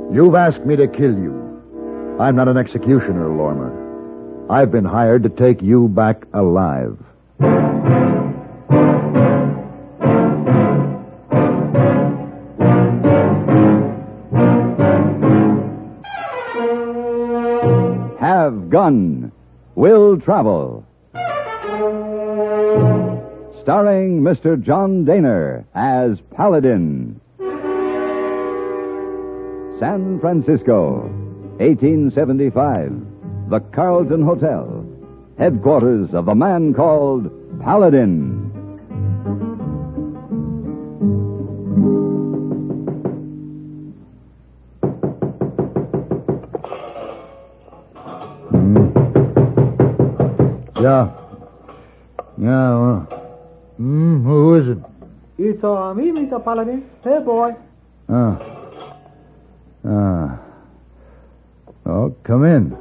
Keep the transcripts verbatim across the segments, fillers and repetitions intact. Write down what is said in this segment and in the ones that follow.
You've asked me to kill you. I'm not an executioner, Lormer. I've been hired to take you back alive. Have Gun. Will Travel. Starring Mister John Daner as Paladin. San Francisco, eighteen seventy-five. The Carlton Hotel. Headquarters of the man called Paladin. Yeah. Yeah, well. Hmm, who is it? It's uh, me, Mister Paladin. Hey, boy. Ah. Ah. Oh, come in.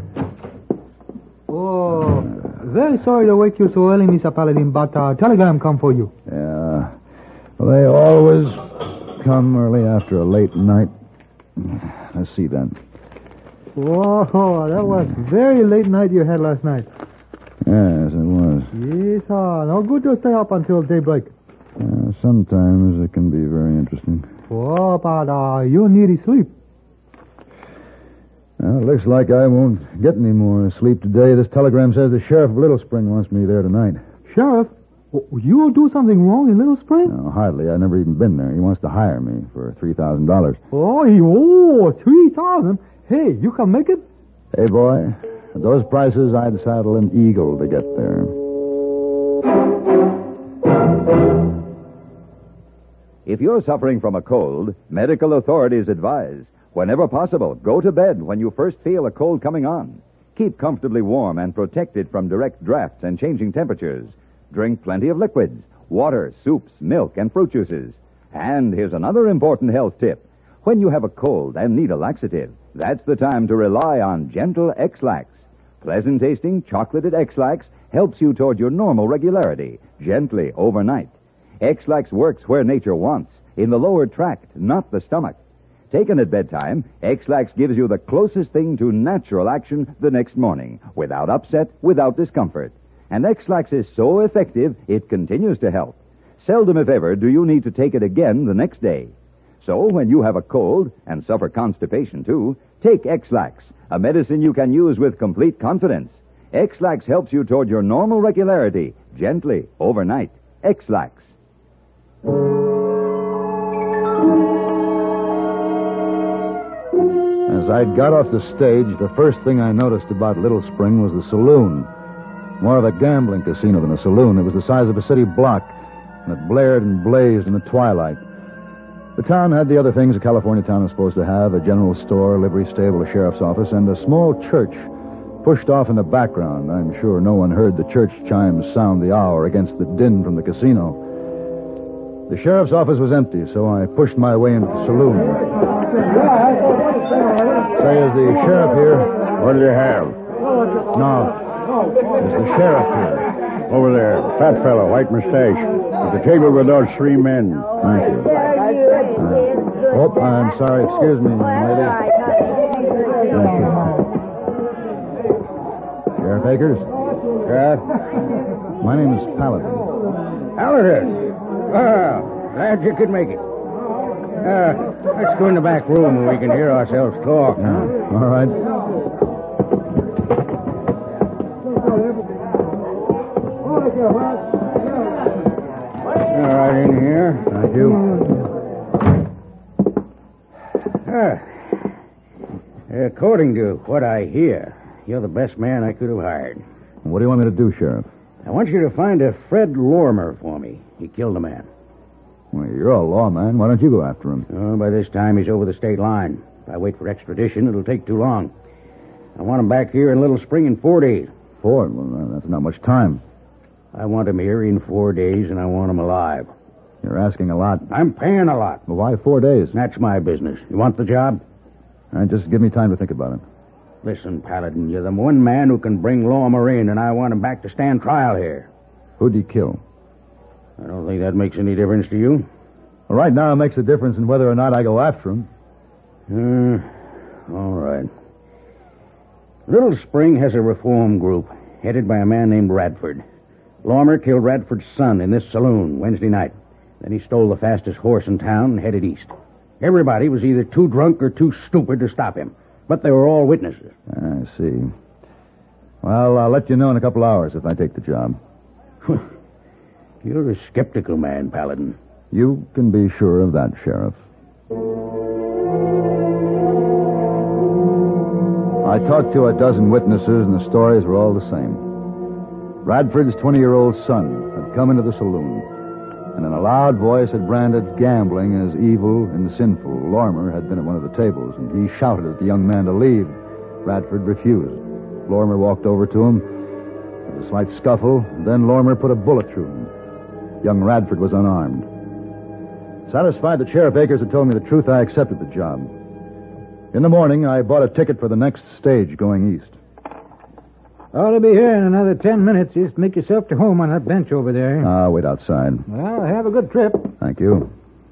Oh, very sorry to wake you so early, Mister Paladin, but a uh, telegram come for you. Yeah. Well, they always come early after a late night. Let's see then. Whoa, that was very late night you had last night. Yes, it was. Yes, uh, no good to stay up until daybreak. Uh, sometimes it can be very interesting. Oh, but uh, you need sleep. Well, it looks like I won't get any more sleep today. This telegram says the sheriff of Little Spring wants me there tonight. Sheriff? You do something wrong in Little Spring? No, hardly. I've never even been there. He wants to hire me for three thousand dollars. Oh, oh, three thousand? Hey, you can make it? Hey, boy. At those prices, I'd saddle an eagle to get there. If you're suffering from a cold, medical authorities advise, whenever possible, go to bed when you first feel a cold coming on. Keep comfortably warm and protected from direct drafts and changing temperatures. Drink plenty of liquids, water, soups, milk, and fruit juices. And here's another important health tip. When you have a cold and need a laxative, that's the time to rely on Gentle X-Lax. Pleasant-tasting, chocolated X-Lax helps you toward your normal regularity, gently overnight. X-Lax works where nature wants, in the lower tract, not the stomach. Taken at bedtime, X-Lax gives you the closest thing to natural action the next morning, without upset, without discomfort. And X-Lax is so effective, it continues to help. Seldom, if ever, do you need to take it again the next day. So, when you have a cold, and suffer constipation too, take X-Lax, a medicine you can use with complete confidence. X-Lax helps you toward your normal regularity, gently, overnight. X-Lax. As I got off the stage, the first thing I noticed about Little Spring was the saloon. More of a gambling casino than a saloon. It was the size of a city block, and it blared and blazed in the twilight. The town had the other things a California town is supposed to have, a general store, livery stable, a sheriff's office, and a small church pushed off in the background. I'm sure no one heard the church chimes sound the hour against the din from the casino. The sheriff's office was empty, so I pushed my way into the saloon. Say, is the sheriff here? What do you have? No. Is the sheriff here? Over there, fat fellow, white mustache. At the table with those three men. Thank you. Uh, oh, I'm sorry. Excuse me, lady. Thank you. Sheriff Akers? Yeah? My name is Paladin. Paladin? Oh, glad you could make it. Uh, let's go in the back room where we can hear ourselves talk. Yeah. All right. All right, in here. Thank you. Ah. According to what I hear, you're the best man I could have hired. What do you want me to do, Sheriff? I want you to find a Fred Lormer for me. He killed a man. Well, you're a lawman. Why don't you go after him? Oh, by this time, he's over the state line. If I wait for extradition, it'll take too long. I want him back here in Little Spring in four days. Four? Well, that's not much time. I want him here in four days, and I want him alive. You're asking a lot. I'm paying a lot. Well, why four days? That's my business. You want the job? All right, just give me time to think about it. Listen, Paladin, you're the one man who can bring Lormer in, and I want him back to stand trial here. Who'd he kill? I don't think that makes any difference to you. Well, right now it makes a difference in whether or not I go after him. Uh, all right. Little Spring has a reform group headed by a man named Radford. Lormer killed Radford's son in this saloon Wednesday night. Then he stole the fastest horse in town and headed east. Everybody was either too drunk or too stupid to stop him, but they were all witnesses. I see. Well, I'll let you know in a couple hours if I take the job. You're a skeptical man, Paladin. You can be sure of that, Sheriff. I talked to a dozen witnesses, and the stories were all the same. Radford's twenty-year-old son had come into the saloon, and in a loud voice had branded gambling as evil and sinful. Lormer had been at one of the tables, and he shouted at the young man to leave. Radford refused. Lormer walked over to him. There was a slight scuffle, and then Lormer put a bullet through him. Young Radford was unarmed. Satisfied that Sheriff Akers had told me the truth, I accepted the job. In the morning, I bought a ticket for the next stage going east. Ought to be here in another ten minutes. Just make yourself to home on that bench over there. I'll wait outside. Well, have a good trip. Thank you.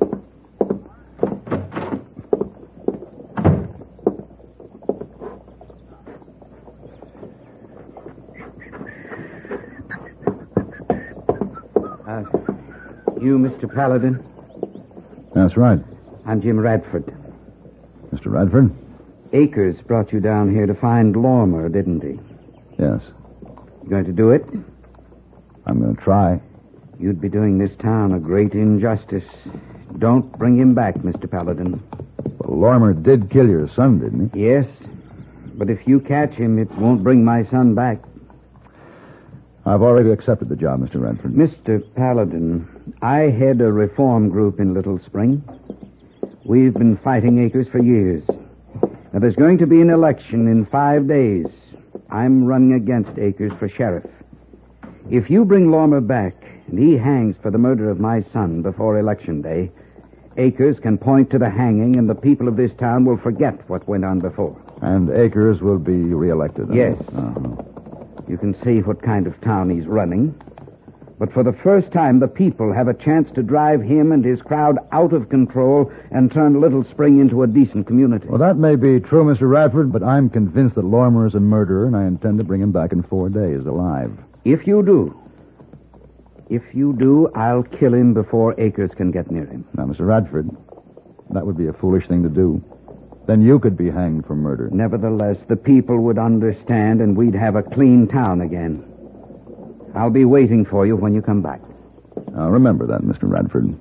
Uh, you, Mister Paladin? That's right. I'm Jim Radford. Mister Radford? Akers brought you down here to find Lormer, didn't he? Yes. You going to do it? I'm going to try. You'd be doing this town a great injustice. Don't bring him back, Mister Paladin. Well, Lormer did kill your son, didn't he? Yes, but if you catch him, it won't bring my son back. I've already accepted the job, Mister Radford. Mister Paladin, I head a reform group in Little Spring. We've been fighting Akers for years. Now, there's going to be an election in five days. I'm running against Akers for sheriff. If you bring Lormer back and he hangs for the murder of my son before Election Day, Akers can point to the hanging and the people of this town will forget what went on before. And Akers will be reelected? Huh? Yes. Uh-huh. You can see what kind of town he's running. But for the first time, the people have a chance to drive him and his crowd out of control and turn Little Spring into a decent community. Well, that may be true, Mister Radford, but I'm convinced that Lormer is a murderer, and I intend to bring him back in four days alive. If you do, if you do, I'll kill him before Akers can get near him. Now, Mister Radford, that would be a foolish thing to do. Then you could be hanged for murder. Nevertheless, the people would understand, and we'd have a clean town again. I'll be waiting for you when you come back. I'll remember that, Mister Radford.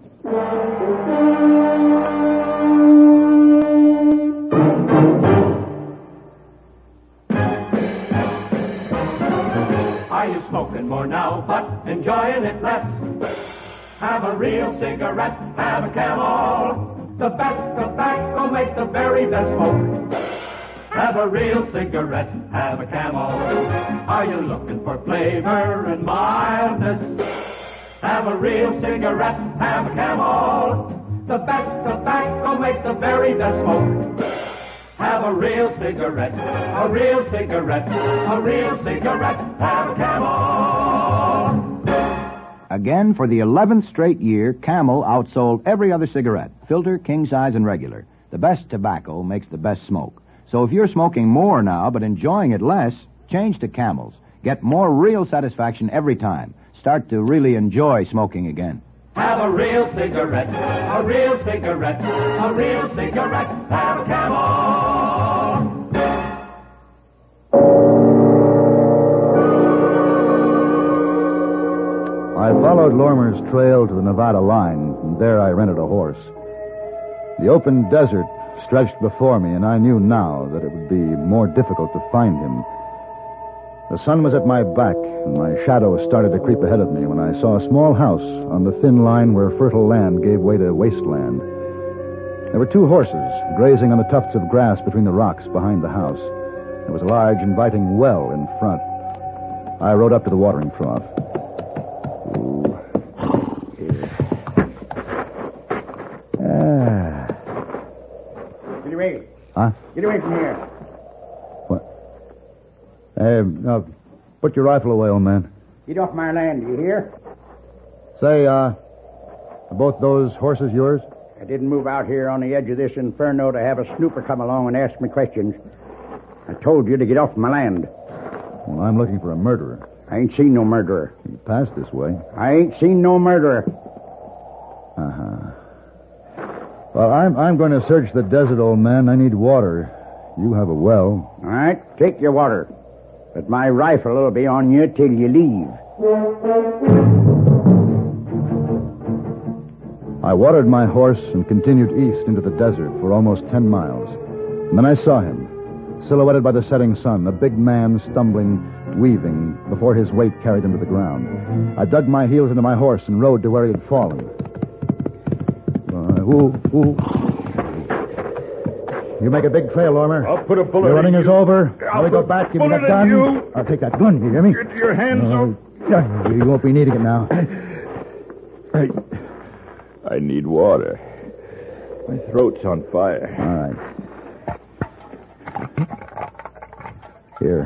Are you smoking more now, but enjoying it less? Have a real cigarette, have a Camel. The best tobacco makes the very best smoke. Have a real cigarette, have a Camel. Are you looking for flavor and mildness? Have a real cigarette, have a Camel. The best tobacco makes the very best smoke. Have a real cigarette, a real cigarette, a real cigarette, have a Camel. Again, for the eleventh straight year, Camel outsold every other cigarette, filter, king size, and regular. The best tobacco makes the best smoke. So if you're smoking more now but enjoying it less, change to Camels. Get more real satisfaction every time. Start to really enjoy smoking again. Have a real cigarette, a real cigarette, a real cigarette, have a Camel. I followed Lormer's trail to the Nevada line, and there I rented a horse. The open desert stretched before me, and I knew now that it would be more difficult to find him. The sun was at my back, and my shadow started to creep ahead of me when I saw a small house on the thin line where fertile land gave way to wasteland. There were two horses grazing on the tufts of grass between the rocks behind the house. There was a large, inviting well in front. I rode up to the watering trough. Ooh. Ah. Get away. Huh? Get away from here. What? Hey, now, put your rifle away, old man. Get off my land, do you hear? Say, uh, are both those horses yours? I didn't move out here on the edge of this inferno to have a snooper come along and ask me questions. I told you to get off my land. Well, I'm looking for a murderer. I ain't seen no murderer. You passed this way. I ain't seen no murderer. Uh-huh. Well, I'm, I'm going to search the desert, old man. I need water. You have a well. All right, take your water. But my rifle will be on you till you leave. I watered my horse and continued east into the desert for almost ten miles. And then I saw him, silhouetted by the setting sun, a big man stumbling, weaving, before his weight carried him to the ground. I dug my heels into my horse and rode to where he had fallen. Uh, ooh, ooh. You make a big trail, Lormer. I'll put a bullet Your running in is you. over. I'll Now we go put back. Give me bullet that gun. in you. I'll take that gun. You hear me? Get your hands Uh, up. You won't be needing it now. I, I need water. My throat's on fire. All right. Here.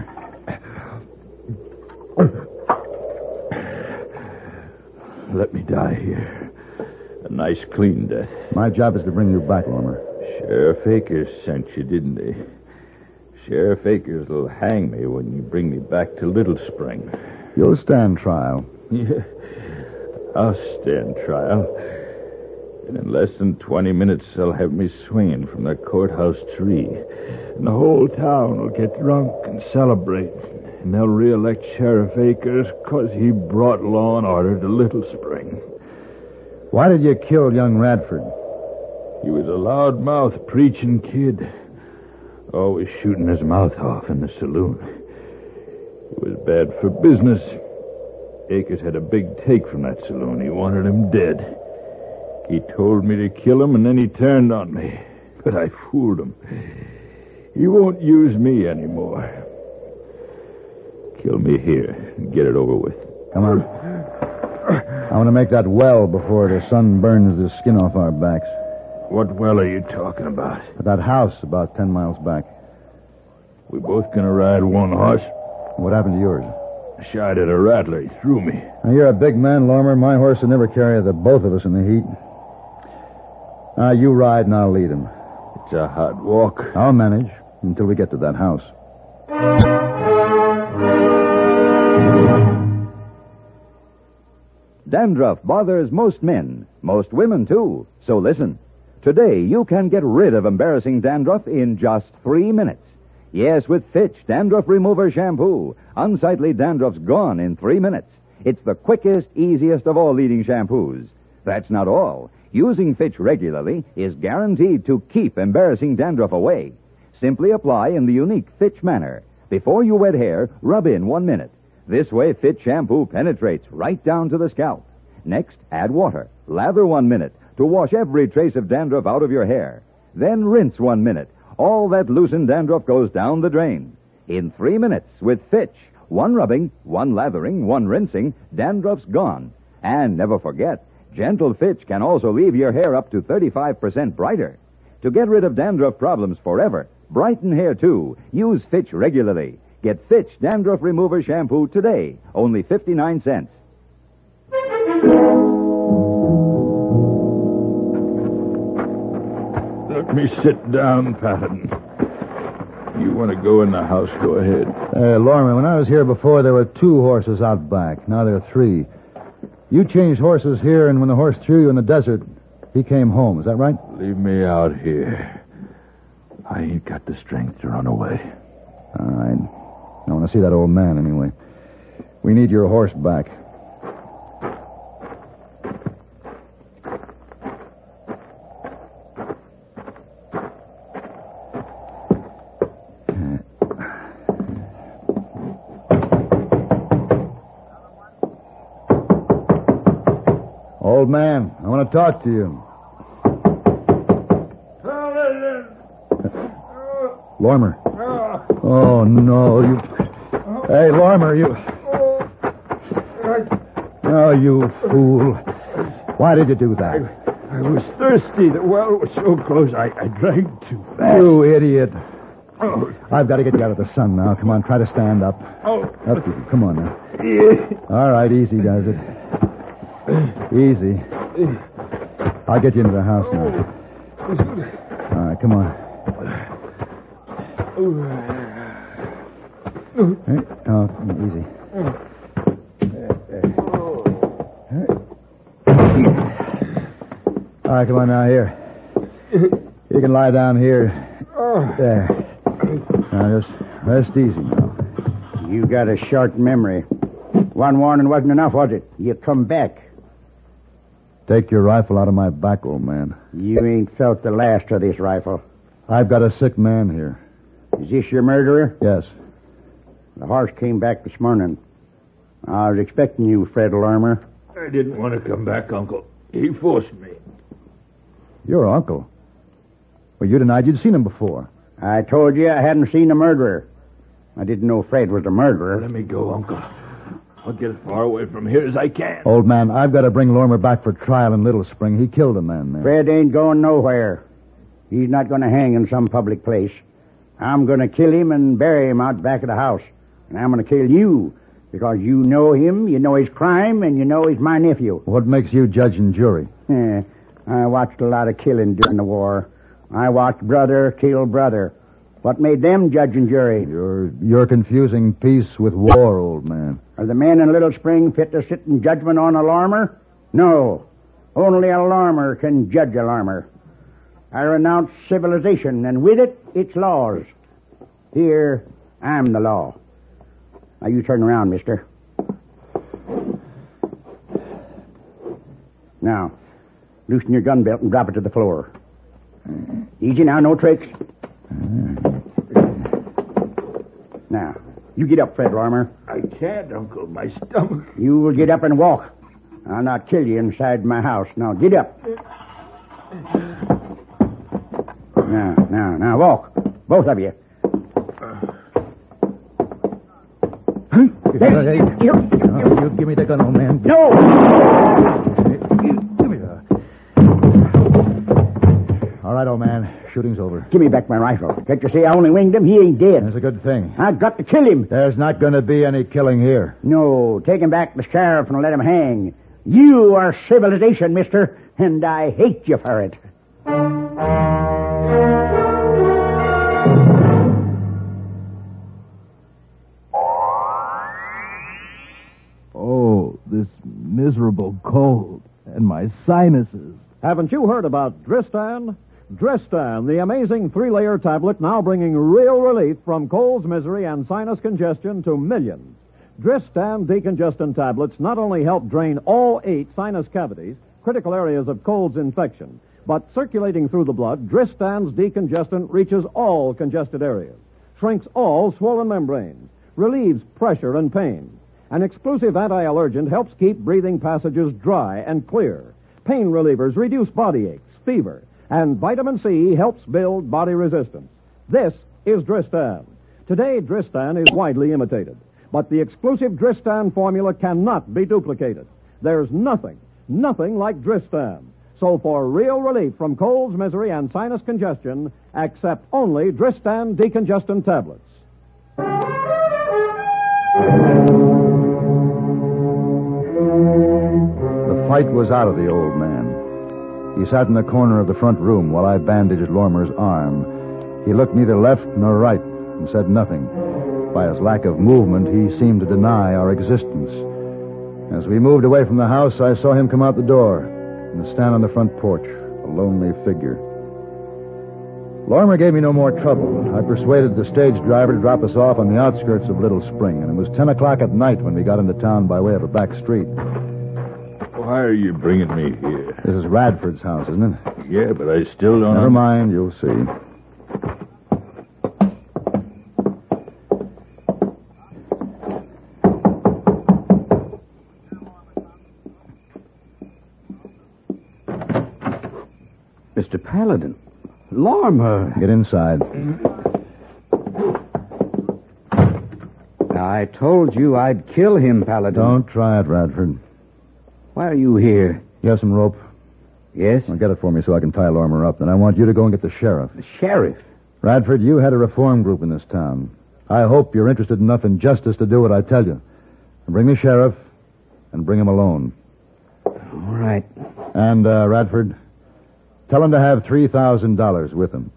Let me die here. A nice, clean death. My job is to bring you back, Lormer. Sheriff Akers sent you, didn't he? Sheriff Akers will hang me when you bring me back to Little Spring. You'll stand trial. Yeah, I'll stand trial. And in less than twenty minutes, they'll have me swinging from the courthouse tree. And the whole town will get drunk and celebrate. And they'll re-elect Sheriff Akers because he brought law and order to Little Spring. Why did you kill young Radford? He was a loudmouth preaching kid. Always shooting his mouth off in the saloon. It was bad for business. Akers had a big take from that saloon. He wanted him dead. He told me to kill him, and then he turned on me. But I fooled him. He won't use me anymore. Kill me here and get it over with. Come on. I want to make that well before the sun burns the skin off our backs. What well are you talking about? At that house about ten miles back. We both gonna ride one horse? What happened to yours? I shot at a rattler. He threw me. Now, you're a big man, Lormer. My horse would never carry the both of us in the heat. Now, you ride and I'll lead him. It's a hot walk. I'll manage until we get to that house. Dandruff bothers most men, most women, too. So listen. Today, you can get rid of embarrassing dandruff in just three minutes. Yes, with Fitch Dandruff Remover Shampoo. Unsightly dandruff's gone in three minutes. It's the quickest, easiest of all leading shampoos. That's not all. Using Fitch regularly is guaranteed to keep embarrassing dandruff away. Simply apply in the unique Fitch manner. Before you wet hair, rub in one minute. This way, Fitch shampoo penetrates right down to the scalp. Next, add water. Lather one minute to wash every trace of dandruff out of your hair. Then rinse one minute. All that loosened dandruff goes down the drain. In three minutes with Fitch, one rubbing, one lathering, one rinsing, dandruff's gone. And never forget, gentle Fitch can also leave your hair up to thirty-five percent brighter. To get rid of dandruff problems forever, brighten hair too, use Fitch regularly. Get Fitch Dandruff Remover Shampoo today, only fifty-nine cents. Let me sit down, Patton. You want to go in the house, go ahead. Uh, Lormer, when I was here before, there were two horses out back. Now there are three. You changed horses here, and when the horse threw you in the desert, he came home. Is that right? Leave me out here. I ain't got the strength to run away. All right. I want to see that old man, anyway. We need your horse back. Old man, I want to talk to you. Lormer. Oh, no, you... Hey, Lormer, you... Oh, you fool. Why did you do that? I, I was thirsty. The well was so close, I, I drank too fast. You idiot. Oh. I've got to get you out of the sun now. Come on, try to stand up. Oh. Up you. Come on now. Yeah. All right, easy does it. Easy. I'll get you into the house now. All right, come on. Hey, oh, easy. All right, come on now, here. You can lie down here. There. Now, just rest easy now. You got a short memory. One warning wasn't enough, was it? You come back. Take your rifle out of my back, old man. You ain't felt the last of this rifle. I've got a sick man here. Is this your murderer? Yes. The horse came back this morning. I was expecting you, Fred Larmer. I didn't want to come back, Uncle. He forced me. Your uncle? Well, you denied you'd seen him before. I told you I hadn't seen the murderer. I didn't know Fred was the murderer. Let me go, Uncle. I'll get as far away from here as I can. Old man, I've got to bring Lormer back for trial in Little Spring. He killed a man there. Fred ain't going nowhere. He's not going to hang in some public place. I'm going to kill him and bury him out back of the house. And I'm going to kill you because you know him, you know his crime, and you know he's my nephew. What makes you judge and jury? Yeah, I watched a lot of killing during the war. I watched brother kill brother. What made them judge and jury? You're you're confusing peace with war, old man. Are the men in Little Spring fit to sit in judgment on a Larmer? No. Only a Larmer can judge a Larmer. I renounce civilization, and with it, its laws. Here, I'm the law. Now, you turn around, mister. Now, loosen your gun belt and drop it to the floor. Easy now, no tricks. Now, you get up, Fred Larmer. I can't, Uncle. My stomach. You will get up and walk. I'll not kill you inside my house. Now, get up. Now, now, now, walk. Both of you. There, hey, you, you, you give me the gun, old man. No! Hey, you, give me that. All right, old man. Shooting's over. Give me back my rifle. Can't you see I only winged him? He ain't dead. That's a good thing. I've got to kill him. There's not going to be any killing here. No, take him back to the sheriff and let him hang. You are civilization, mister, and I hate you for it. Oh, this miserable cold and my sinuses. Haven't you heard about Dristan? Dristan, the amazing three-layer tablet now bringing real relief from colds, misery, and sinus congestion to millions. Dristan decongestant tablets not only help drain all eight sinus cavities, critical areas of cold's infection, but circulating through the blood, Dristan's decongestant reaches all congested areas, shrinks all swollen membranes, relieves pressure and pain. An exclusive anti-allergent helps keep breathing passages dry and clear. Pain relievers reduce body aches, fever, and vitamin C helps build body resistance. This is Dristan. Today, Dristan is widely imitated, but the exclusive Dristan formula cannot be duplicated. There's nothing, nothing like Dristan. So for real relief from colds, misery, and sinus congestion, accept only Dristan decongestant tablets. The fight was out of the old man. He sat in the corner of the front room while I bandaged Lormer's arm. He looked neither left nor right and said nothing. By his lack of movement, he seemed to deny our existence. As we moved away from the house, I saw him come out the door and stand on the front porch, a lonely figure. Lormer gave me no more trouble. I persuaded the stage driver to drop us off on the outskirts of Little Spring, and it was ten o'clock at night when we got into town by way of a back street. Why are you bringing me here? This is Radford's house, isn't it? Yeah, but I still don't... Never mind, you'll see. Mister Paladin. Lormer. Get inside. I told you I'd kill him, Paladin. Don't try it, Radford. Why are you here? You have some rope? Yes? Well, get it for me so I can tie Lormer up. Then I want you to go and get the sheriff. The sheriff? Radford, you had a reform group in this town. I hope you're interested enough in justice to do what I tell you. And bring the sheriff and bring him alone. All right. And, uh, Radford, Tell him to have three thousand dollars with him.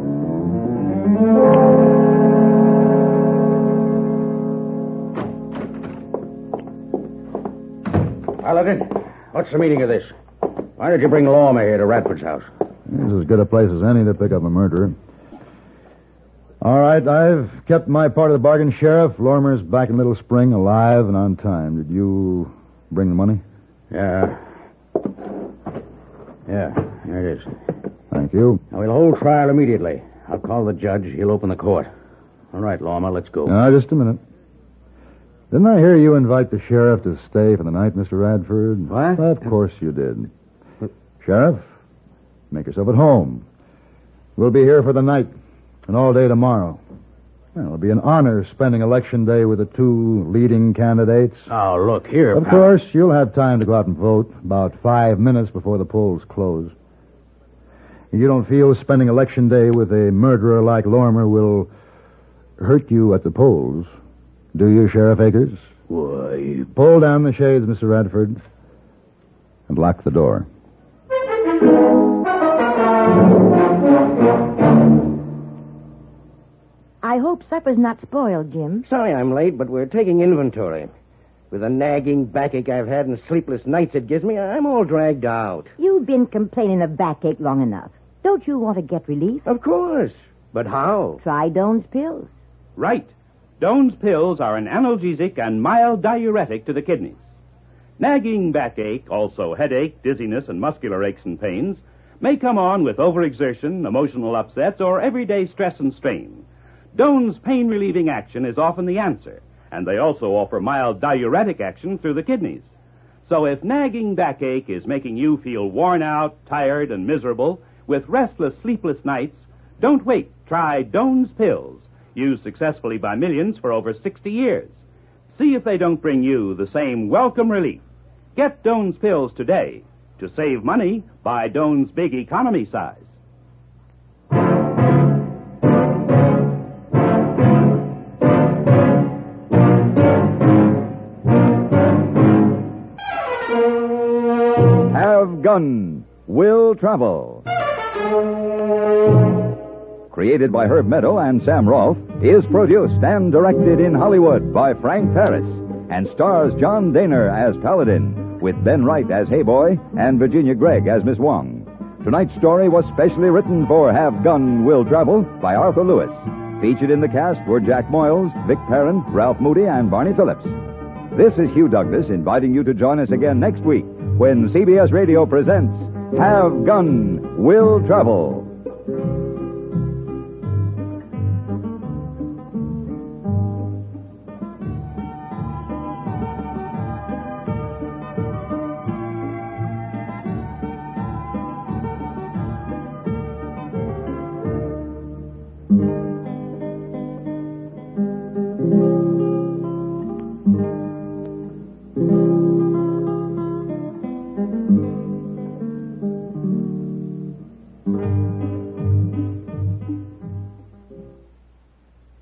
Paladin, what's the meaning of this? Why did you bring Lawmer here to Radford's house? This is as good a place as any to pick up a murderer. All right, I've kept my part of the bargain, Sheriff. Lormer's back in Little Spring, alive and on time. Did you bring the money? Yeah. Yeah, here it is. Thank you. Now, we'll hold trial immediately. I'll call the judge. He'll open the court. All right, Lawmer, let's go. Now, just a minute. Didn't I hear you invite the sheriff to stay for the night, Mister Radford? What? Of course you did. Sheriff, make yourself at home. We'll be here for the night and all day tomorrow. Well, it'll be an honor spending Election Day with the two leading candidates. Oh, look here, Of pal. course, you'll have time to go out and vote about five minutes before the polls close. You don't feel spending Election Day with a murderer like Lormer will hurt you at the polls, do you, Sheriff Akers? Why, Pull down the shades, Mister Radford, and lock the door. I hope supper's not spoiled, Jim. Sorry I'm late, but we're taking inventory. With the nagging backache I've had and sleepless nights it gives me, I'm all dragged out. You've been complaining of backache long enough. Don't you want to get relief? Of course. But how? Try Doan's pills. Right. Doan's pills are an analgesic and mild diuretic to the kidneys. Nagging backache, also headache, dizziness, and muscular aches and pains, may come on with overexertion, emotional upsets, or everyday stress and strain. Doan's pain-relieving action is often the answer, and they also offer mild diuretic action through the kidneys. So if nagging backache is making you feel worn out, tired, and miserable, with restless, sleepless nights, don't wait. Try Doan's pills, used successfully by millions for over sixty years. See if they don't bring you the same welcome relief. Get Doan's pills today. To save money, buy Doan's big economy size. Have Gun Will Travel. Created by Herb Meadow and Sam Rolfe, is produced and directed in Hollywood by Frank Paris and stars John Daner as Paladin, with Ben Wright as Hayboy and Virginia Gregg as Miss Wong. Tonight's story was specially written for Have Gun Will Travel by Arthur Lewis. Featured in the cast were Jack Moyles, Vic Perrin, Ralph Moody, and Barney Phillips. This is Hugh Douglas inviting you to join us again next week when C B S Radio presents Have Gun Will Travel.